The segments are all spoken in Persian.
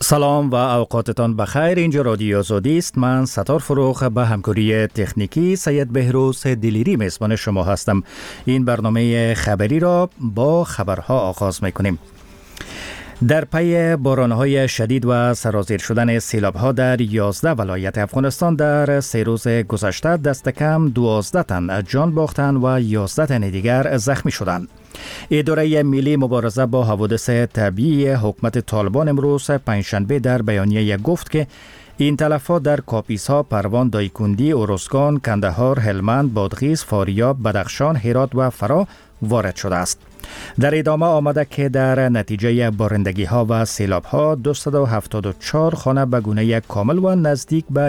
سلام و اوقاتتان بخیر. اینجا رادیو آزادی است. من ستار فروخ به همکاری تکنیکی سید بهروز دلیری میزبان شما هستم. این برنامه خبری را با خبرها آغاز میکنیم. در پی بارانهای شدید و سرازیر شدن سیلاب‌ها در 11 ولایت افغانستان در 3 روز گذشته دست کم 12 تن جان باختند و 11 تن دیگر زخمی شدند. اداره ملی مبارزه با حوادث طبیعی حکومت طالبان امروز پنجشنبه در بیانیه گفت که این تلفات در کاپیسا، پروان، دایکندی، اورزگان، کندهار، هلمند، بادغیس، فاریاب، بدخشان، هرات و فرا وارد شده است. در ادامه آمده که در نتیجه بارندگی ها و سیلاب ها 274 خانه به گونه کامل و نزدیک به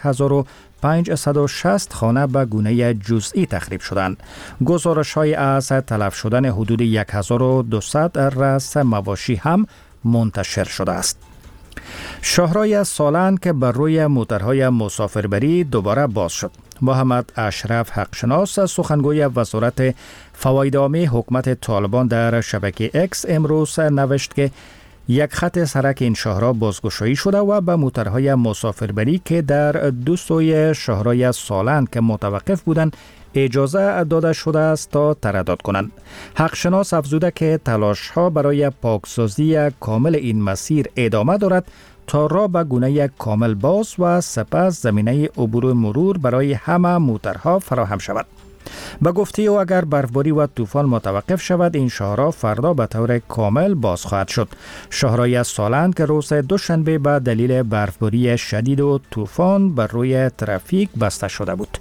1560 خانه به گونه جزئی تخریب شدند. گزارش های از تلف شدن حدود 1200 رأس مواشی هم منتشر شده است. شاهراه سالن که بر روی موترهای مسافربری دوباره باز شد. محمد اشرف حقشناس سخنگوی وزارت فواید عامه حکومت طالبان در شبکه اکس امروز نوشت که یک خط سرک این شاهراه بازگشایی شده و به موترهای مسافربری که در دو سوی شاهراه سالن که متوقف بودند اجازه داده شده است تا تردد کنند. حقشناس افزوده که تلاش ها برای پاکسازی کامل این مسیر ادامه دارد تا راه به گونه کامل باز و سپس زمینه عبور و مرور برای همه موترها فراهم شود. به گفته او اگر برفباری و طوفان متوقف شود این شاهراه فردا به طور کامل باز خواهد شد. شاهراه سالن که روز دوشنبه به دلیل برفباری شدید و طوفان بر روی ترافیک بسته شده بود.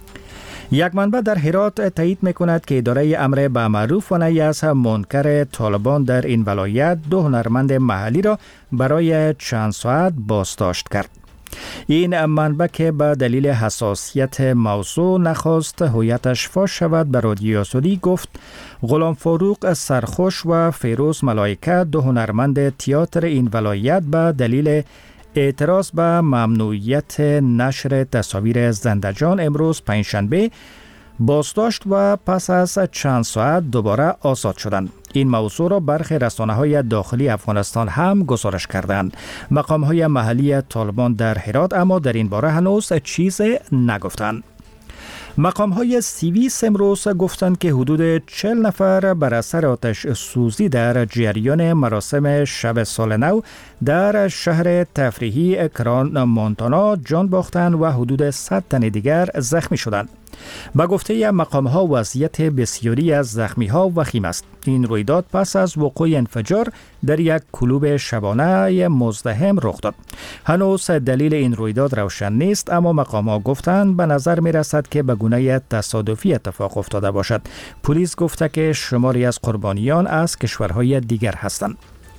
یک منبع در هرات تایید می‌کند که اداره امر به معروف و نهی از منکر طالبان در این ولایت 2 هنرمند محلی را برای چند ساعت بازداشت کرد. این منبع که به دلیل حساسیت موضوع نخواست هویتش فاش شود به رادیو آزادی گفت غلام فاروق سرخوش و فیروز ملائکه 2 هنرمند تئاتر این ولایت به دلیل اعتراض به ممنوعیت نشر تصاویر زنده‌جان امروز پنجشنبه بازداشت و پس از چند ساعت دوباره آزاد شدند. این موضوع را برخی رسانه‌های داخلی افغانستان هم گزارش کردند. مقام‌های محلی طالبان در هرات اما در این باره هنوز چیزی نگفتند. مقام‌های سیویس امروز گفتند که حدود 40 نفر بر اثر آتش سوزی در جریان مراسم شب سال نو در شهر تفریحی کران مونتانا جان باختند و حدود 100 تن دیگر زخمی شدند. به گفته مقام‌ها وضعیت بسیاری از زخمی‌ها وخیم است. این رویداد پس از وقوع انفجار در یک کلوب شبانه مزدحم رخ داد. هنوز دلیل این رویداد روشن نیست اما مقام‌ها گفتند به نظر می‌رسد که به گونه تصادفی اتفاق افتاده باشد. پلیس گفته که شماری از قربانیان از کشورهای دیگر هستند.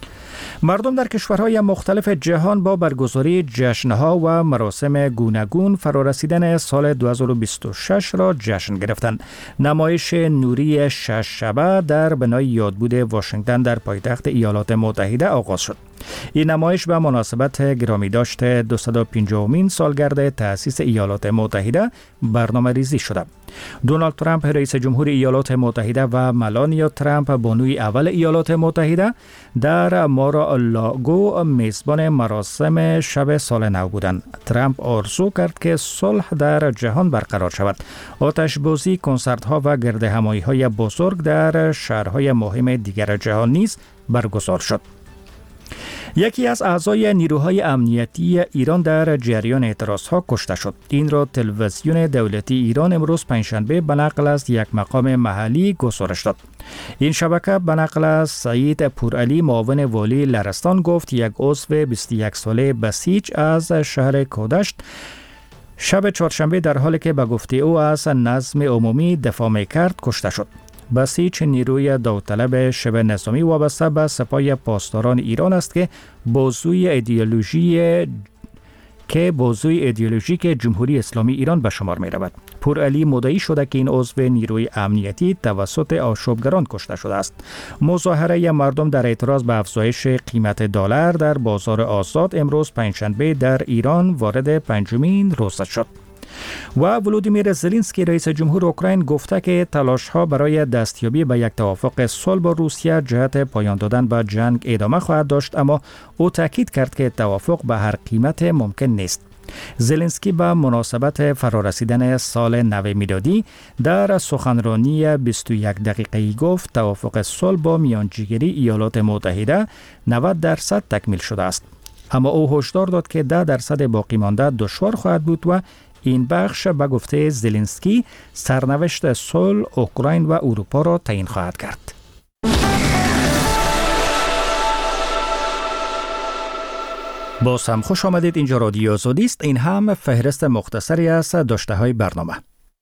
مردم در کشورهای مختلف جهان با برگزاری جشنها و مراسم گوناگون فرارسیدن سال 2026 را جشن گرفتند. نمایش نوری 6 شبه در بنای یادبود واشنگتن در پایتخت ایالات متحده آغاز شد. این نمایش به مناسبت گرامی داشت 250مین سالگرد تأسیس ایالات متحده برنامه ریزی شده. دونالد ترامپ رئیس جمهور ایالات متحده و ملانیا ترامپ بانوی اول ایالات متحده در مارا-ا-لاگو میزبان مراسم شب سال نو بودند. ترامپ آرزو کرد که صلح در جهان برقرار شود. آتش‌بازی، کنسرت‌ها و گردهمایی‌های بزرگ در شهرهای مهم دیگر جهان نیز برگزار شد. یکی از اعضای نیروهای امنیتی ایران در جریان اعتراضها کشته شد. این را تلویزیون دولتی ایران امروز پنجشنبه به نقل از یک مقام محلی گزارش داد. این شبکه به نقل از سعید پورعلی معاون والی لرستان گفت یک عضو 21 ساله بسیج از شهر کودشت شب چهارشنبه در حالی که به گفته او از نظم عمومی دفاع می‌کرد کشته شد. بسیج نیروی داوطلب شبه نظامی وابسته به سپاه پاسداران ایران است که بازوی ایدئولوژیک جمهوری اسلامی ایران به شمار می رود. پورعلی مدعی شده که این عضو نیروی امنیتی توسط آشوبگران کشته شده است. مظاهره مردم در اعتراض به افزایش قیمت دلار در بازار آزاد امروز پنجشنبه در ایران وارد 5مین روز شد. و ولودیمیر زلنسکی رئیس جمهور اوکراین گفته که تلاش‌ها برای دستیابی به یک توافق صلح با روسیه جهت پایان دادن به جنگ ادامه خواهد داشت، اما او تاکید کرد که توافق به هر قیمت ممکن نیست. زلنسکی به مناسبت فرارسیدن سال نو میلادی در سخنرانی 21 دقیقه‌ای گفت توافق صلح با میانجیگری ایالات متحده 90% تکمیل شده است. اما او هشدار داد که 10% باقی مانده دشوار خواهد بود و این بخش به گفته زلنسکی سرنوشت صلح اوکراین و اروپا را تعیین خواهد کرد. باز هم خوش آمدید. اینجا رادیو آزادی است. این هم فهرست مختصری از داشته های برنامه.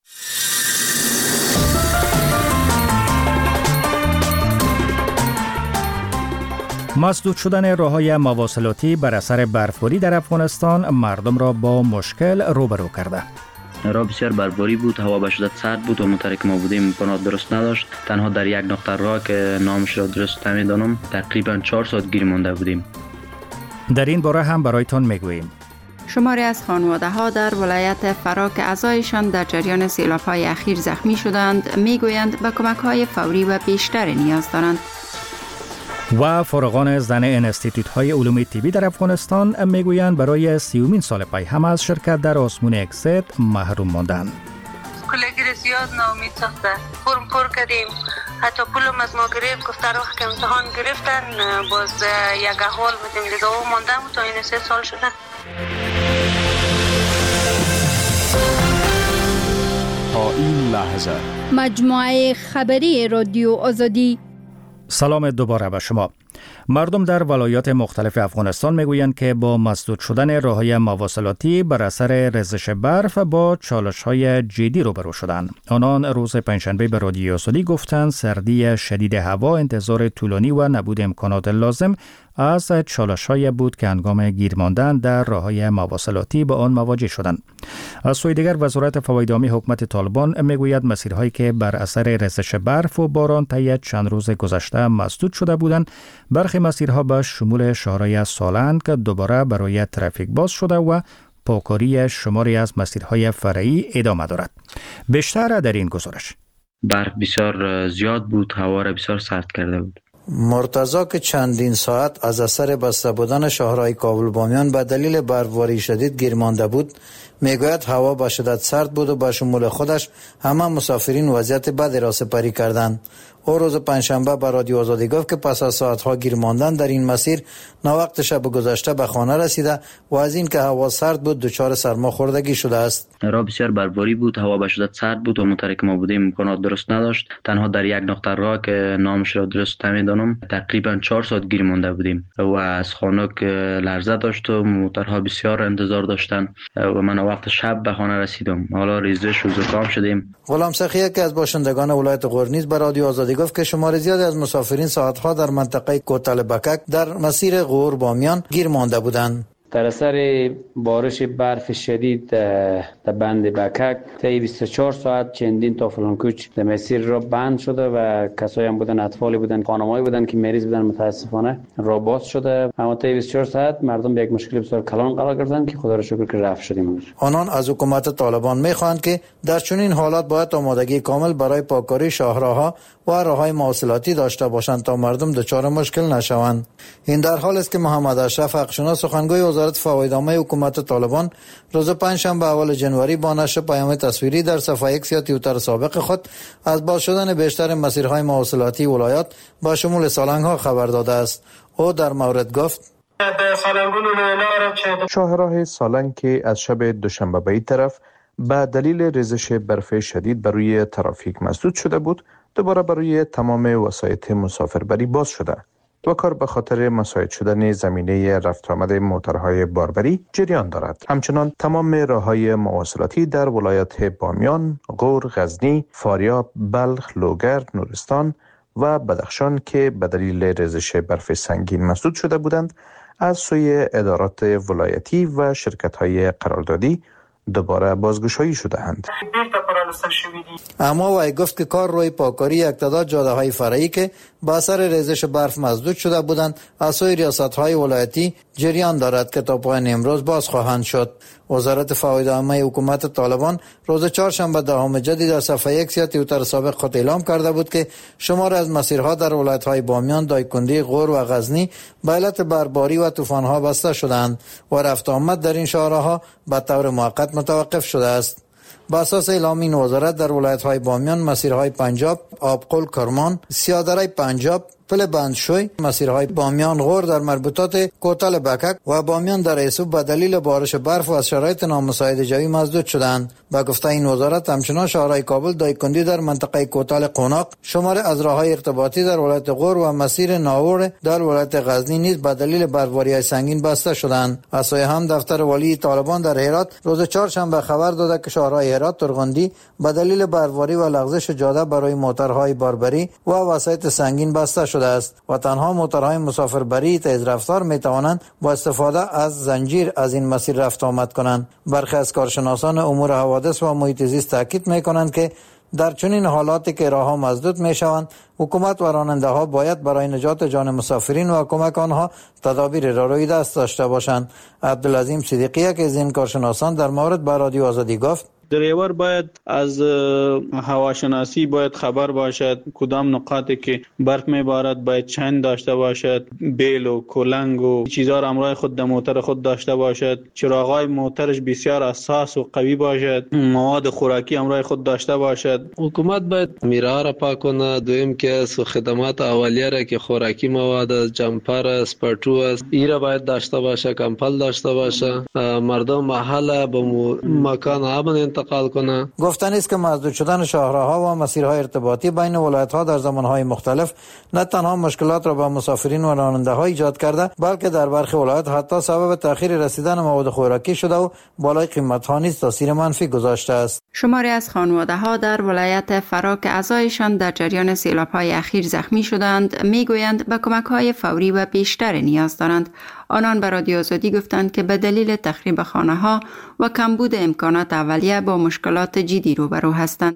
مسدود شدن راه‌های مواصلاتی بر اثر برفباری در افغانستان مردم را با مشکل روبرو کرده. راه بسیار برفباری بود، هوا به شدت سرد بود و منطقه که ما بودیم امکانات درست نداشت. تنها در یک نقطه راه که نامش را درست نمی‌دانم تقریبا 4 ساعت گیر مانده بودیم. در این باره هم برایتان میگوییم. شماری از خانواده‌ها در ولایت فرا که اعضایشان در جریان سیلاب‌های اخیر زخمی شدند میگویند به کمک‌های فوری و بیشتر نیاز دارند. و فارغان زن انستیتوت‌های علوم طبی در افغانستان میگویند برای 30مین سال پی هم از شرکت در آزمون اکسید محروم ماندند. کلگیر زیاد ناامید ساخته. فرم پر کردیم. حتی پولم از ما گرفت، گفت در وقت که امتحان گرفتن باز یک احوال بودیم دیگه و ماندم تا این 3 سال شده. تا این لحظه مجموعه خبری رادیو آزادی. سلام دوباره به شما. مردم در ولایات مختلف افغانستان میگویند که با مسدود شدن راه‌های مواصلاتی بر اثر ریزش برف با چالش‌های جدی روبرو شدند. آنان روز پنجشنبه به رادیو آزادی گفتند سردی شدید هوا، انتظار طولانی و نبود امکانات لازم از چالش‌های بود که هنگام گیر ماندن در راه‌های مواصلاتی با آن مواجه شدند. از سوی دیگر وزارت فواید عامی حکومت طالبان میگوید مسیرهایی که بر اثر ریزش برف و باران طی چند روز گذشته مسدود شده بودند، برخی مسیرها به شمول شهرهای سالنگ که دوباره برای ترافیک باز شده و پاکاری شماری از مسیرهای فرعی ادامه دارد. بیشتر در این گزارش. برف بسیار زیاد بود، هوا را بسیار سرد کرده بود. مرتضی که چندین ساعت از اثر بسته بودن شهرهای کابل بامیان به دلیل برفباری شدید گیر مانده بود، میگوید هوا به شدت سرد بود و به شمول خودش همه مسافرین وضعیت بدی را سپری کردند. او روز پنجشنبه به رادیو آزادی گفت که پس از ساعتها گیر ماندن در این مسیر ناوقت شب گذشته به خانه رسیده و از این که هوا سرد بود دچار سرماخوردگی شده است. راه بسیار برفباری بود، هوا به شدت سرد بود و منطقه که ما بودیم امکانات درست نداشت. تنها در یک نقطه راه که نامش را درست نمی‌دانم تقریبا 4 ساعت گیر مانده بودیم و از خانه که لرزه داشت و موتورها بسیار انتظار داشتن و من وقت شب به خانه رسیدم. حالا ریزش و زکام شدیم. غلام سخیه که از باشندگان ولایت غورنیز به رادیو آزادی گفت که شمار زیادی از مسافرین ساعتها در منطقه کوتل بکک در مسیر غور بامیان گیر مانده بودند. در اثر بارش برف شدید در بند بکک طی 24 ساعت چندین تا فلانکوچ در مسیر را بند شده و کسایی هم بودن، اطفالی بودن، خانمایی بودن که مریض بودن، متاسفانه راه باز شده. اما طی 24 ساعت مردم به یک مشکل بسیار کلان قرار گرفتند که خدا را شکر که رفع شدیم. آنان از حکومت طالبان می‌خواهند که در چنین حالات باید آمادگی کامل برای پاکاری شاهراه‌ها و راه‌های مواصلاتی داشته باشند تا مردم دچار مشکل نشوند. این در حالی است که محمد اشرف حق‌شناس سخنگوی وزارت فواید عامه حکومت طالبان روز پنجشنبه اول جنوری با نشر پیام تصویری در صفحه ایکس یا توییتر سابق خود از باز شدن بیشتر مسیرهای مواصلاتی ولایات با شمول سالنگ‌ها خبر داده است. او در مورد گفت: شاهراه سالنگ که از شب دوشنبه به این طرف به دلیل ریزش برف شدید بر روی ترافیک مسدود شده بود، دوباره برای تمام وسایط مسافربری باز شده و کار به خاطر مساعد شدن زمینه رفت آمد موتورهای باربری جریان دارد. همچنان تمام راههای مواصلاتی در ولایت بامیان، غور، غزنی، فاریاب، بلخ، لوگر، نورستان و بدخشان که به دلیل ریزش برف سنگین مسدود شده بودند، از سوی ادارات ولایتی و شرکت‌های قراردادی دوباره بازگشایی شده‌اند. گرفته شوی دی. اما وی گفت که کار روی پاکاری یک تعداد جاده‌های فرعی که با اثر ریزش برف مسدود شده بودند از سوی ریاست‌های ولایتی جریان دارد که تا پایان امروز باز خواهند شد. وزارت فواید عامه حکومت طالبان روز چهارشنبه 10 جدی در صفحه یک توییتر سابق خود اعلام کرده بود که شمار از مسیرها در ولایت‌های بامیان، دایکنډي، غور و غزنی به علت برفباری و طوفان‌ها بسته شدند و رفت آمد در این شهرها به طور موقت متوقف شده است. با اساس اعلام این وزارت در ولایت‌های بامیان مسیرهای پنجاب، آبقل، کرمان، سیادره پنجاب، پل بندشوی، مسیرهای بامیان غور در مربوطات کوتل بکک و بامیان در ایسوب به دلیل بارش برف و از شرایط نامساعد جوی مسدود شدند. با گفته این وزارت همچنان شهرهای کابل، دایکنډي در منطقه کوتل قوناق، شمار از راههای ارتباطی در ولایت غور و مسیر ناور در ولایت غزنی نیز به دلیل برفباری سنگین بسته شدند. از سوی هم دفتر والی طالبان در هرات روز چهارشنبه خبر داده که شهرهای هرات، ترغندی به دلیل برفباری و لغزش جاده برای موترهای باربری و وسایط سنگین بسته شده است و تنها موترهای مسافربری تیز رفتار می توانند با استفاده از زنجیر از این مسیر رفت آمد کنند. برخی از کارشناسان امور حوادث و محیط زیست تاکید می کنند که در چنین حالاتی که راهها مسدود می شوند، حکومت و راننده ها باید برای نجات جان مسافرین و کمک آنها تدابیر را روی دست داشته باشند. عبدالعظیم صدیقی که از این کارشناسان در مورد به رادیو آزادی گفت: دریور باید از هواشناسی باید خبر باشد، کدام نقاطی که برف میبارد باید چند داشته باشد، بیل و کلنگ و چیزا را همراه خود در موتر خود داشته باشد، چراغای موترش بسیار اساس و قوی باشد، مواد خوراکی همراه خود داشته باشد. حکومت باید میرا را پاک کنه. دویم که خدمات اولیه را که خوراکی مواد است، جمپر است، پرتو است، ایرا باید داشته باشه، کمپل داشته باشه. مردم محل به مکان امن گفتن است که مسدود شدن شاهراها و مسیرهای ارتباطی بین ولایت‌ها در زمانهای مختلف نه تنها مشکلات را به مسافرین و راننده‌ها ایجاد کرده، بلکه در برخی ولایت حتی سبب تأخیر رسیدن مواد خوراکی شده و بالای قیمت‌ها نیز تاثیر منفی گذاشته است. شماری از خانواده‌ها در ولایت فرا که اعضایشان در جریان سیلاب‌های اخیر زخمی شدند میگویند به کمک‌های فوری و بیشتر نیاز دارند. آنان به رادیو آزادی گفتند که به دلیل تخریب خانه‌ها و کمبود امکانات اولیه با مشکلات جدی روبرو هستند.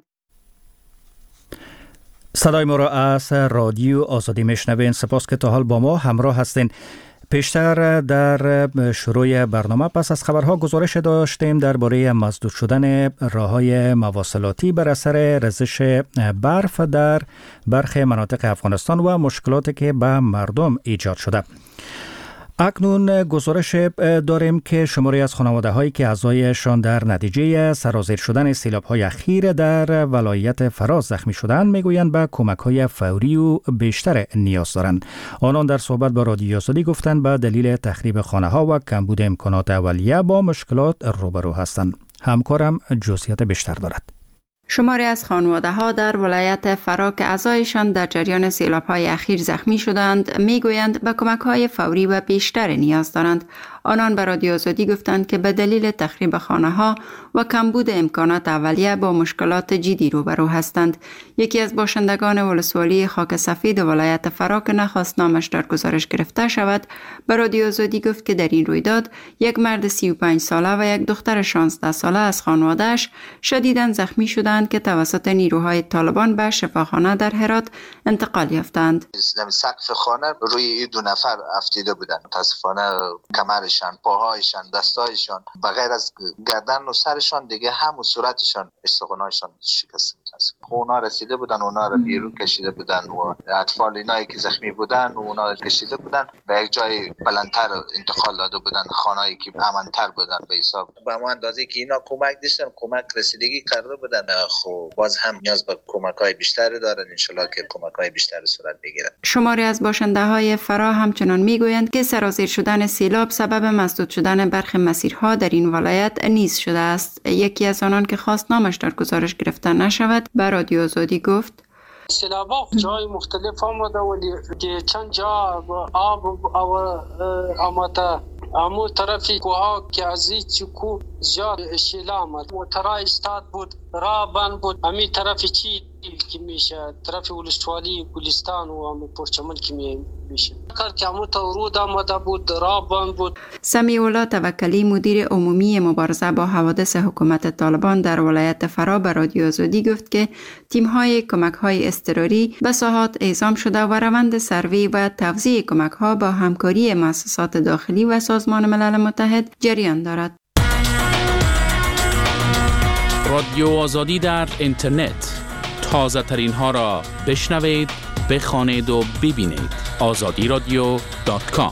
صدای ما را از رادیو آزادی میشنوین. سپاس که تا حال با ما همراه هستین. پیشتر در شروع برنامه پس از خبرها گزارش داشتیم درباره مسدود شدن راههای مواصلاتی بر اثر ریزش برف در برخی مناطق افغانستان و مشکلاتی که به مردم ایجاد شده. اکنون گزارش داریم که شماری از خانواده هایی که اعضایشان در نتیجه سرازیر شدن سیلاب‌های اخیر در ولایت فرا زخمی شدند میگویند به کمک‌های فوری و بیشتر نیاز دارند. آنان در صحبت با رادیو آزادی گفتند به دلیل تخریب خانه‌ها و کمبود امکانات اولیه با مشکلات روبرو هستند. همکارم جزئیات بیشتر دارد. شماری از خانواده‌ها در ولایت فرا که اعضایشان در جریان سیلاب‌های اخیر زخمی شدند میگویند به کمک‌های فوری و بیشتر نیاز دارند. آنان به رادیو آزادی گفتند که به دلیل تخریب خانه‌ها و کمبود امکانات اولیه با مشکلات جدی روبرو هستند. یکی از باشندگان ولسوالی خاک سفید ولایت فرا که نخواست نامش در گزارش گرفته شود به رادیو آزادی گفت که در این رویداد یک مرد 35 ساله و یک دختر 16 ساله از خانواده‌اش شدیداً زخمی شدند که توسط نیروهای طالبان به شفاخانه در هرات انتقال یافتند. سقف خانه روی دو نفر افتیده بودند. متاسفانه کمرشان، پاهایشان، دستایشان بغیر از گردن و سرشان دیگه هم صورتشان، استخوان‌هایشان شکسته. اونا رسیده بودن، اونا رو بیرون کشیده بودن و اطفال اینایی که زخمی بودن و اونا رو کشیده بودن به یک جای بلندتر انتقال داده بودن، خانه‌ای که امن‌تر بودن به حساب. به همون اندازه که اینا کمک داشتن، کمک رسیدگی کرده بودن، خب باز هم نیاز به کمک‌های بیشتری دارن. ان شاءالله که کمک‌های بیشتری صورت بگیرد. شماری از باشنده‌های فرا همچنان میگویند که سرازیر شدن سیلاب سبب مسدود شدن برخی مسیرها در این ولایت نیز شده است. یکی از آنان که خواست نامش در گزارش گرفته نشود به رادیو آزادی گفت: سیلابا جای مختلف آمده ولی که چند جا آب آمده. امو طرفی کوها که از چکو زیاد شیله آمد. موترها استاد بود، راه بند بود. همین طرف چی که میشه، طرف ولسوالی گلستان و همین پرچمن که میشه. کار که همون تا ورود آمده بود، راه بند بود. سمیع الله توکلی مدیر عمومی مبارزه با حوادث حکومت طالبان در ولایت فرا به رادیو آزادی گفت که تیم‌های کمک‌های اضطراری به ساحات اعزام شده و روند سروی و توزیع کمک‌ها با همکاری مؤسسات داخلی و سازمان ملل متحد جریان دارد. رادیو آزادی در اینترنت، تازه ترین ها را بشنوید، بخوانید و ببینید. azadiradio.com.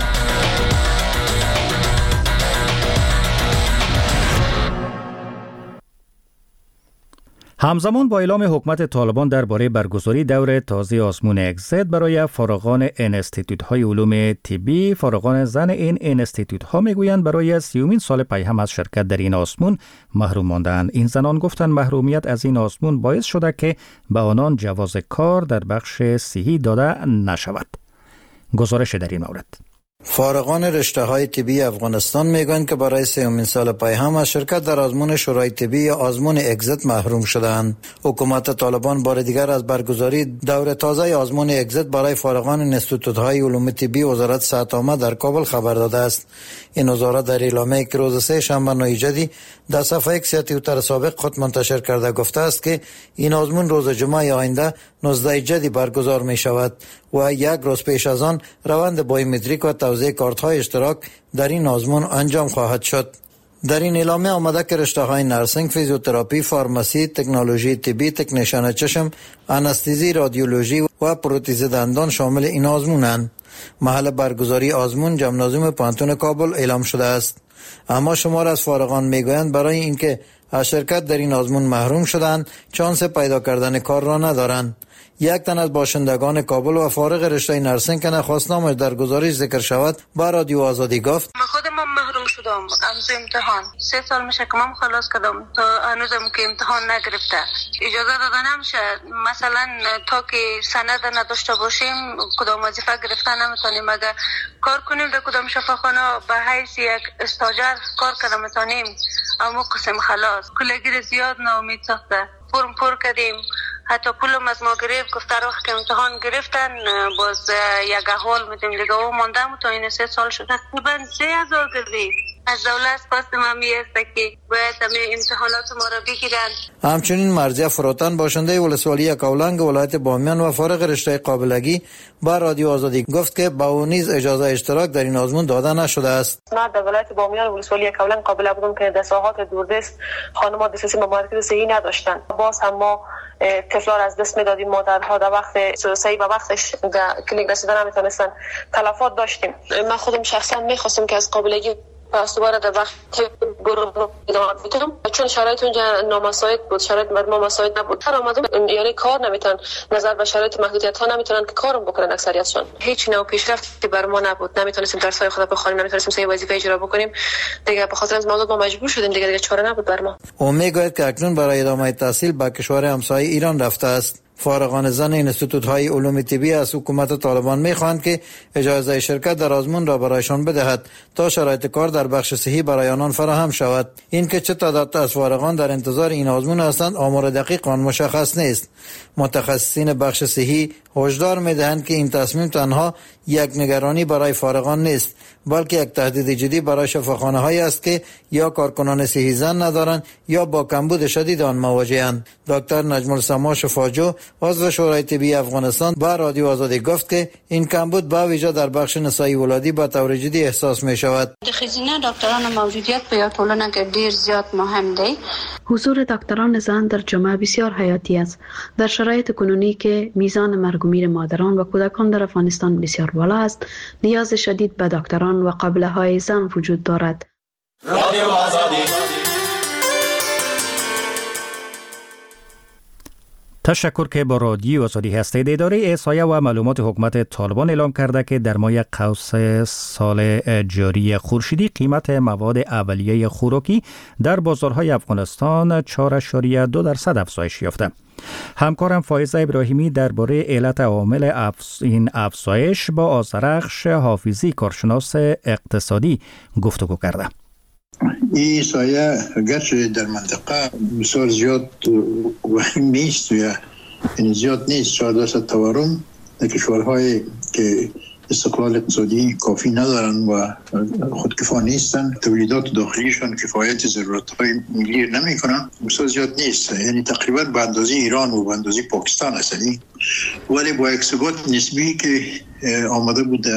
همزمان با اعلام حکومت طالبان درباره برگزاری دور تازه آزمون اگزیت برای فارغان انستیتوت‌های علوم طبی، فارغان زن این انستیتوت‌ها میگویند برای 30مین سال پی هم از شرکت در این آزمون محروم ماندند. این زنان گفتند محرومیت از این آزمون باعث شده که به آنان جواز کار در بخش صحی داده نشود. گزارش در این مورد. فارغان رشته‌های طبی افغانستان میگویند که برای 30مین سال پی هم از شرکت در آزمون شورای طبی یا آزمون اگزیت محروم شدند. حکومت طالبان بار دیگر از برگزاری دور تازه آزمون اگزیت برای فارغان انستیتوت‌های علوم طبی وزارت صحت عامه در کابل خبر داده است. این وزارت در اعلامیه‌ای که روز سه‌شنبه 9 جدی در صفحه اکس توییتر سابق خود منتشر کرده گفته است که این آزمون روز جمعه آینده 19 جدی برگزار می شود و یک روز پیش از آن روند بایومتریک و توزیع کارت‌های اشتراک در این آزمون انجام خواهد شد. در این اعلامیه آمده که رشته‌های نرسینگ، فیزیوتراپی، فارماسی، تکنولوژی طبی، تکنیشن چشم، آنستزی، رادیولوژی و پروتز دندان شامل این آزمونند. محل برگزاری آزمون ژیمنازیوم پانتون کابل اعلام شده است. اما شمار از فارغان میگویند برای اینکه از شرکت در این آزمون محروم شدند، شانس پیدا کردن کار را ندارند. یک تن از باشندگان کابل و فارغ رشته نرسینگ که نخواستنامش در گزارش ذکر شود با رادیو آزادی گفت: من خودم محروم شدم از امتحان. 3 سال میشه که من خلاص کردم تا هنوزم که امتحان نگرفته. اجازه داده نمیشه مثلا تا که سند نداشته باشیم کدام وظیفه گرفتن نمیتونیم. اگر کار کنیم در کدام شفاخانه به حیث یک استاجر کار کنیم میتونیم، اما قسم خلاص کلگیر زیاد ناامید ساخته. فرم پر کردیم، حتی پولم از ما گرفت. گفت در وقت که امتحان گرفتن باز یک احوال میدیم دیگه او ماندم تا این 3 سال شد. تقریبا 3000 گردید. از دولت خواستم همیسته که باید همه امتحانات ما را بگیرن. همچنین مرضیه فروتن باشنده ولسوالی کولنگ ولایت بامیان و فارغ رشته قابلگی با رادیو آزادی گفت که با او نیز اجازه اشتراک در این آزمون داده نشده است. من در ولایت بامیان ولسوالی کولنگ قابل بودم که در ساحات دوردست خانم‌ها دسترسی به مراکز صحی نداشتند. باز هم ما طفلان از دست میدادیم. مادرها در وقت صحیح به وقتش در کلینیک رسیدن نمیتونستن. تلفات داشتیم. من خودم شخصا میخواستم که از قابلگی پس دوباره در وقت گروه ادامه بدم، چون شرایط اونجا نامساعد بود، شرایط مردم مساعد نبود. هر آمدم یعنی کار نمیتونن، نظر به شرایط محدودیت ها نمیتونن که کارم بکنن. اکثریتشون هیچ نوع پیشرفتی بر ما نبود. نمیتونستیم درسای خود بخونیم، نمیتونستیم سه وظیفه اجرا بکنیم. دیگه به خاطر از موضوع ما مجبور شدیم دیگه چاره نبود بر ما. او میگوید که اکنون برای ادامه تحصیل به کشور همسایه ایران رفته است. فارغان زن انستیتوت‌های علوم طبی از حکومت طالبان می‌خواهند که اجازه شرکت در آزمون را برایشان بدهد تا شرایط کار در بخش صحی برای آنان فراهم شود. اینکه چه تعداد از فارغان در انتظار این آزمون هستند آمار دقیق آن مشخص نیست. متخصصین بخش صحی هشدار می‌دهند که این تصمیم تنها یک نگرانی برای فارغان نیست، بلکه یک تهدید جدی برای شفاخانه‌هایی است که یا کارکنان صحی زن ندارند یا با کمبود شدید آن مواجه‌اند. دکتر نجم السما شفاجو عضو شورای طبی افغانستان با رادیو آزادی گفت که این کمبود با ویژه در بخش نسایی ولادی با طور جدی احساس می شود. د ښځینه ډاکټرانو موجودیت په یو ټولنه کې ډیر زیات مهم دی. حضور دکتران زن در جامعه بسیار حیاتی است. در شرایط کنونی که میزان مرگ و میر مادران و کودکان در افغانستان بسیار بالا است، نیاز شدید به دکتران و قابله‌های زن وجود دارد. رادیو آزادی. تشکر که با رادیو آزادی هستید. اداره احصایه و معلومات حکومت طالبان اعلام کرده که در ماه قوس سال جاری خورشیدی قیمت مواد اولیه خوراکی در بازارهای افغانستان 4.2% افزایش یافته. همکارم فایزه ابراهیمی درباره علت عوامل این افزایش با آذرخش حافظی کارشناس اقتصادی گفتگو کرده. این سایه گرچه در منطقه بسیار زیاد وخیم نیست یعنی زیاد نیست 1400 تورم در کشورهای که استقلال اقتصادی کافی ندارن و خودکفا نیستن تولیدات داخلیشان کفایت ضرورت‌های ملی نمی‌کنن بسیار زیاد نیست یعنی تقریبا به اندازه ایران و به اندازه پاکستان است ولی با یک ثبات نسبی که آمده بود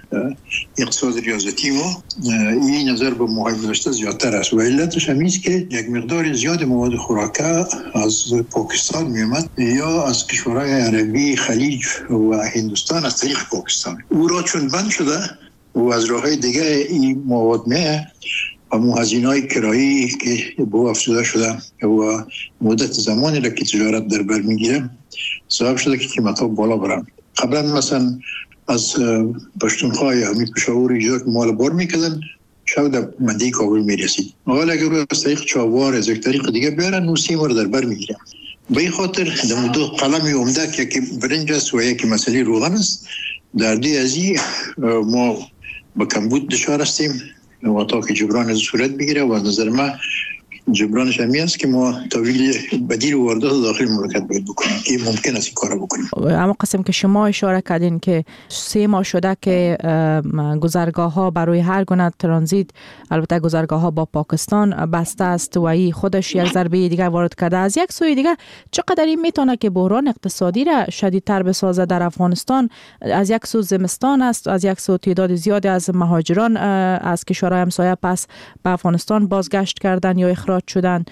اقتصاد ریاضتی ما این نظر به ماهای گذشته زیادتر است و علتش هم است که یک مقدار زیاد مواد خوراکه از پاکستان می‌آمد یا از کشورهای عربی خلیج و هندوستان از طریق پاکستان او را چون بند شده و از راه‌های دیگه این مواد میه و هزینه‌های کرایی که به افزوده شده و مدت زمانی را که تجارت در بر میگیره سبب شده که قیمت‌ها بالا برن قبلا مثلا از پشتونخوا یا همی پشاور اینجا که مال بار میکردن شاید در منده کابل میرسید حالا اگر از طریق چاوار از یک طریق دیگه بیارن نو سیم رو در بر میگیرن به این خاطر در دو قلمی عمده که یکی برنج است و یکی مسئله روغن است در دی ازی ما با کمبود دچار هستیم و تا که جبران از صورت بگیره و از نظر ما جبرانش همی است که ما تولید بدیل و واردات داخل مملکت باید بکنیم که ممکن است این کار بکنیم. اما قسم که شما اشاره کردین که 3 ماه شده که گذرگاه ها برای هر گونه ترانزیت البته گذرگاه ها با پاکستان بسته است و این خودش یک ضربه دیگر وارد کرده از یک سوی دیگر چقدر این میتونه که بحران اقتصادی را شدیدتر بسازه در افغانستان از یک سو زمستان است از یک سو تعداد زیادی از مهاجران از کشورهای همسایه پس به افغانستان بازگشت کردن یا اخراج شدن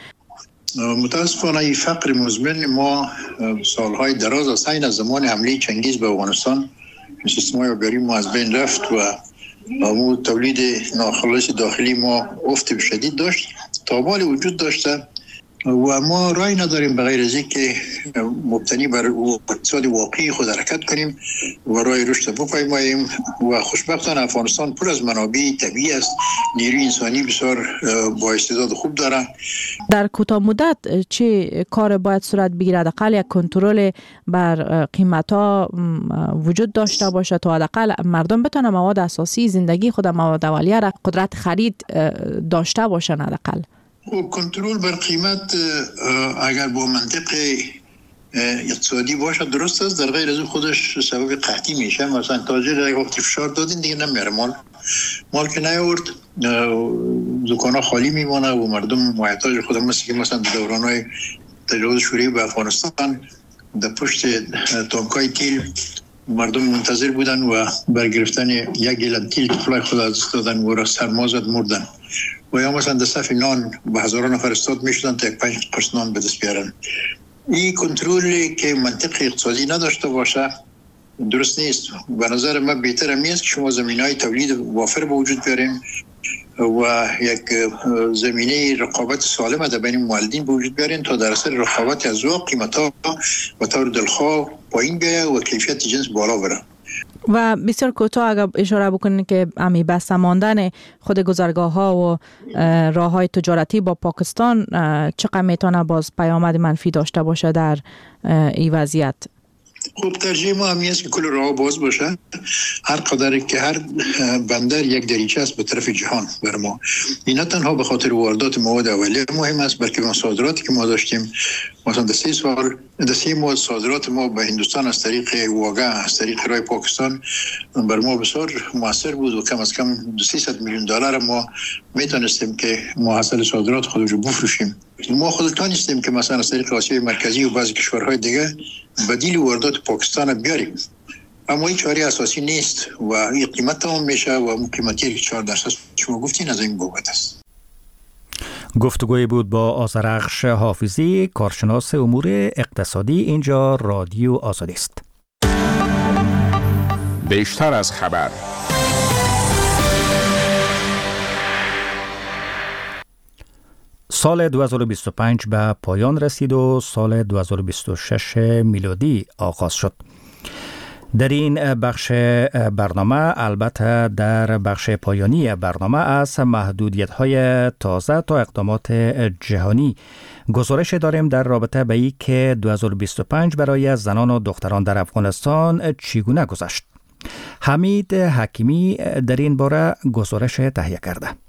متاسفانه این فقر مزمن ما سالهای دراز است از زمان حمله چنگیز به افغانستان سیستم‌های آبیاری ما از بین رفت و تولید ناخالص داخلی ما افت شدید داشت تابال وجود داشته و ما رای نداریم بغیر از اینکه مبتنی بر اقتصاد واقعی خود حرکت کنیم و رای رشد بپیماییم و خوشبختانه افغانستان پر از منابع طبیعی است نیروی انسانی بسیار با استعداد خوب داره در کوتاه مدت چه کار باید صورت بگیرد حداقل یک کنترل بر قیمت‌ها وجود داشته باشه تا حداقل مردم بتونن مواد اساسی زندگی خود مواد اولیه را قدرت خرید داشته باشن حداقل کنترل بر قیمت اگر با منطق اقتصادی باشه درست است در غیر از خودش سبب قحطی میشه مثلا تاجر اگه وقتی فشار دادین دیگه نمیاره مال که نیورد دکانا خالی میمونه و مردم محتاج خود مثل که مثلا دورانهای تجاوز شوروی به افغانستان در پشت تانکای تیل مردم منتظر بودن و برگرفتن یک گیلان تیل طفلای خود از دادن و را سرما زد مردن و یا مثلا در صف نان به هزاران نفر استاد میشدن تا یک 5 قرص نان به دست بیارن این کنترلی که منطق اقتصادی نداشته باشه درست نیست به نظر من بهتر است که شما زمینهای تولید وافر به وجود بیاریم و یک زمینه رقابت سالم در بین مولدین به وجود بیارین تا در اثر رقابت از قیمت‌ها و طور دلخواه پایین بیاید و کیفیت جنس بالا بره و بسیار کوتاه اگر اشاره بکنید که امی بسته ماندن خود گذرگاه ها و راه های تجارتی با پاکستان چقدر میتونه باز پیامد منفی داشته باشه در این وضعیت؟ خب ترجیح ما همی است که کل راه باز باشه هر قدر که هر بندر یک دریچه است به طرف جهان بر ما این نه تنها به خاطر واردات مواد اولیه مهم است بلکه به صادراتی که ما داشتیم مثلا در 3 ماه صادرات ما به هندوستان از طریق واگه از طریق راه پاکستان بر ما بسیار موثر بود و کم از کم 300 میلیون دلار ما میتونستیم که محصول صادرات خود رو بفروشیم ما خودتان نیستیم که مثلا از طریق آسیای مرکزی و بعضی کشورهای دیگه بدیل واردات پاکستان بیاریم اما این چاره اساسی نیست و این قیمت تمام میشه و قیمتی که 4% شما گفتین از این بابت است. گفتگوی بود با آذرخش حافظی کارشناس امور اقتصادی اینجا رادیو آزادی است. بیشتر از خبر سال 2025 به پایان رسید و سال 2026 میلادی آغاز شد. در این بخش برنامه البته در بخش پایانی برنامه از محدودیت‌های تازه تا اقدامات جهانی گزارش داریم در رابطه به این که 2025 برای زنان و دختران در افغانستان چگونه گذشت. حمید حکیمی در این باره گزارش تهیه کرده.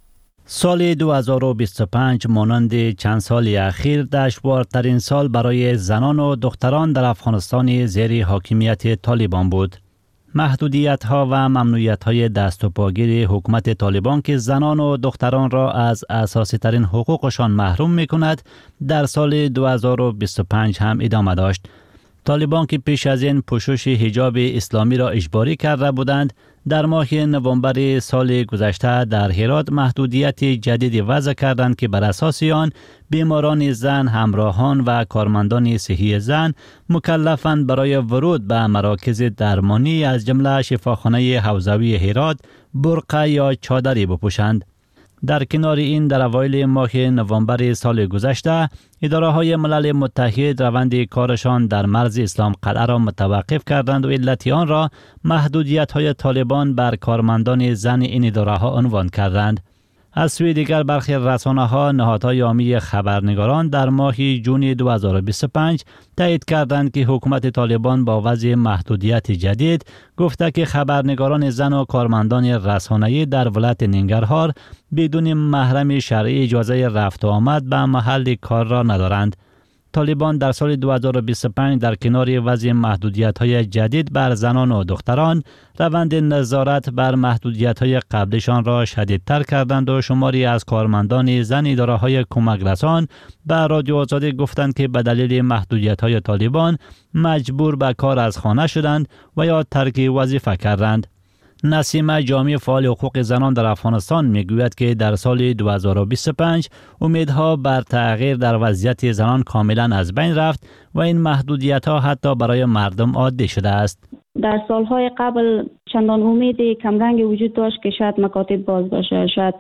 سال 2025 مانند چند سال اخیر دشوارترین سال برای زنان و دختران در افغانستان زیر حاکمیت طالبان بود. محدودیت‌ها و ممنوعیت‌های دست و پاگیر حکومت طالبان که زنان و دختران را از اساسی ترین حقوقشان محروم می‌کند، در سال 2025 هم ادامه داشت. طالبان که پیش از این پوشش حجاب اسلامی را اجباری کرده بودند، در ماه نوامبر سال گذشته در هرات محدودیت جدید وضع کردند که بر اساس آن بیماران زن، همراهان و کارمندان صحی زن مکلفند برای ورود به مراکز درمانی از جمله شفاخانه حوزوی هرات برقع یا چادری بپوشند. در کنار این در اوایل ماه نوامبر سال گذشته اداره‌های ملل متحد روند کارشان در مرز اسلام قلعه را متوقف کردند و علت آن را محدودیت‌های طالبان بر کارمندان زن این اداره‌ها عنوان کردند. از سوی دیگر برخی رسانه‌ها نهادهای عامی خبرنگاران در ماه جون 2025 تایید کردند که حکومت طالبان با وضع محدودیت جدید گفته که خبرنگاران زن و کارمندان رسانه‌ای در ولایت ننگرهار بدون محرم شرعی اجازه رفت و آمد به محل کار را ندارند. طالبان در سال 2025 در کنار وضع محدودیت‌های جدید بر زنان و دختران روند نظارت بر محدودیت‌های قبلشان را شدیدتر کردند و شماری از کارمندان زن اداره‌های کمک رسان به رادیو آزادی گفتند که به دلیل محدودیت‌های طالبان مجبور به کار از خانه شدند و یا ترک وظیفه کردند. نسیم جامی فعال حقوق زنان در افغانستان میگوید که در سال 2025 امیدها بر تغییر در وضعیت زنان کاملا از بین رفت و این محدودیت‌ها حتی برای مردم عادی شده است. در سالهای قبل چندان امید کمرنگ وجود داشت که شاید مکاتب باز باشه، شاید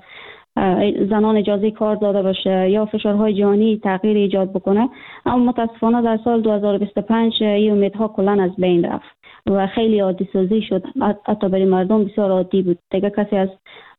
زنان اجازه کار داده باشه یا فشارهای جهانی تغییر ایجاد بکنه، اما متاسفانه در سال 2025 این امیدها کلا از بین رفت و خیلی عادی سازی شد. حتی برای مردم بسیار عادی بود. دیگه کسی از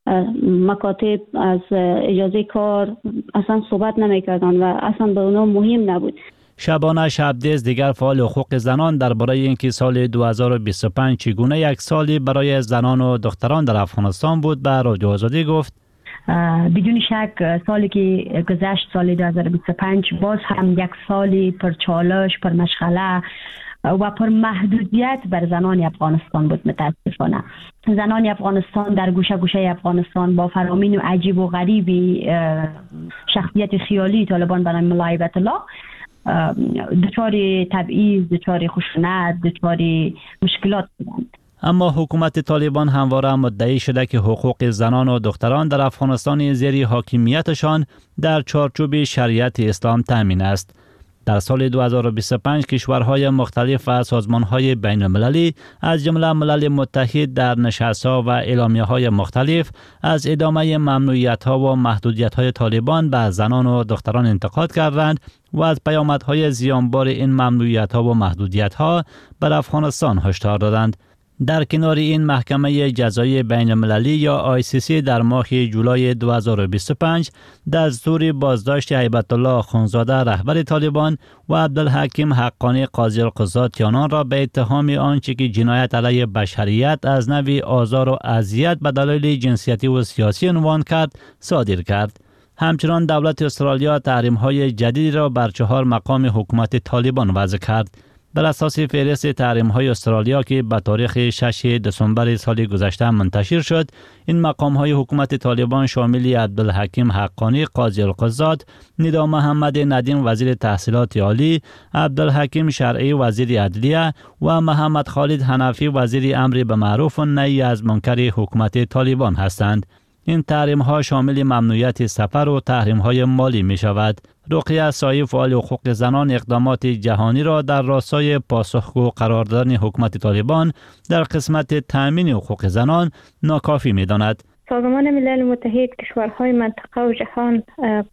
مکاتب، از اجازه کار اصلا صحبت نمی‌کردند و اصلا به اونا مهم نبود. شبانه شبدیز دیگر فعال حقوق زنان درباره اینکه سال 2025 چگونه یک سالی برای زنان و دختران در افغانستان بود به رادیو آزادی گفت: بدون شک سالی که گذشت، سال 2025 باز هم یک سالی پر چالش، پر مشغله و پر محدودیت بر زنان افغانستان بود. متاسفانه زنان افغانستان در گوشه گوشه افغانستان با فرامین و عجیب و غریبی شخصیت خیالی طالبان به نام ملا هیبت الله دچار تبعیض، دچار خشونت، دچار مشکلات بودند. اما حکومت طالبان همواره مدعی شده که حقوق زنان و دختران در افغانستان زیر حاکمیتشان در چارچوب شریعت اسلام تامین است. در سال 2025 کشورهای مختلف و سازمانهای بین المللی از جمله ملل متحد در نشست‌ها و اعلامیه‌های مختلف از ادامه ممنوعیت‌ها و محدودیت‌های طالبان به زنان و دختران انتقاد کردند و از پیامدهای زیانبار این ممنوعیت‌ها و محدودیت‌ها بر افغانستان هشدار دادند. در کنار این محکمه جزایی بین المللی یا ICC در ماه جولای 2025 دستور بازداشت هیبت الله آخونزاده رهبر طالبان و عبدالحکیم حقانی قاضی القضات یانان را به اتهام آنچه که جنایت علیه بشریت از نوع آزار و اذیت به دلایل جنسیتی و سیاسی عنوان کرد صادر کرد. همچنان دولت استرالیا تحریم‌های جدیدی را بر 4 مقام حکومت طالبان وضع کرد. بر اساس فهرست تحریم‌های استرالیا که به تاریخ 6 دسامبر سال گذشته منتشر شد، این مقام‌های حکومت طالبان شامل عبدالحکیم حقانی قاضی القضات، ندا محمد ندیم وزیر تحصیلات عالی، عبدالحکیم شرعی وزیر عدلیه و محمد خالد حنفی وزیر امر بالمعروف و نهی از منکر حکومت طالبان هستند. این تحریم‌ها شامل ممنوعیت سفر و تحریم‌های مالی می‌شود. رقیه سایی فعال حقوق زنان اقدامات جهانی را در راستای پاسخگو قرار دادن حکومت طالبان در قسمت تأمین حقوق زنان ناکافی می‌داند. سازمان ملل متحد کشورهای منطقه و جهان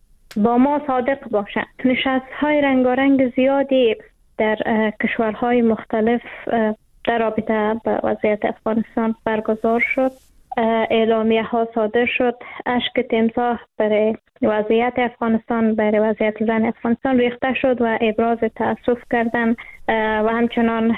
با ما صادق باشند. نشست‌های رنگارنگ زیادی در کشورهای مختلف در رابطه با وضعیت افغانستان برگزار شد. اعلامیه ها صادر شد. اشک تمساح برای وضعیت افغانستان، برای وضعیت زن افغانستان ریخته شد و ابراز تأسف کردن و همچنان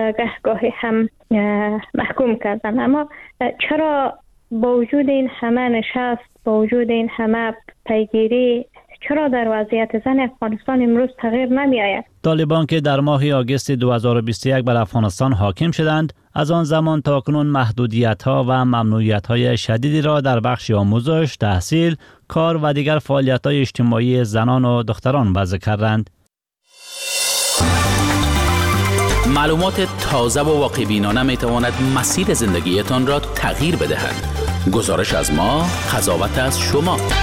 گاهی هم محکوم کردن. اما چرا با وجود این همه نشست با وجود این همه پیگیری چرا در وضعیت زن افغانستان امروز تغییر نمی آید؟ طالبان که در ماه آگوست 2021 بر افغانستان حاکم شدند، از آن زمان تا کنون محدودیت‌ها و ممنوعیت‌های شدیدی را در بخش آموزش، تحصیل، کار و دیگر فعالیت‌های اجتماعی زنان و دختران وضع کردند. معلومات تازه و واقع‌بینانه می‌تواند مسیر زندگیتان را تغییر بدهد. گزارش از ما، قضاوت از شما.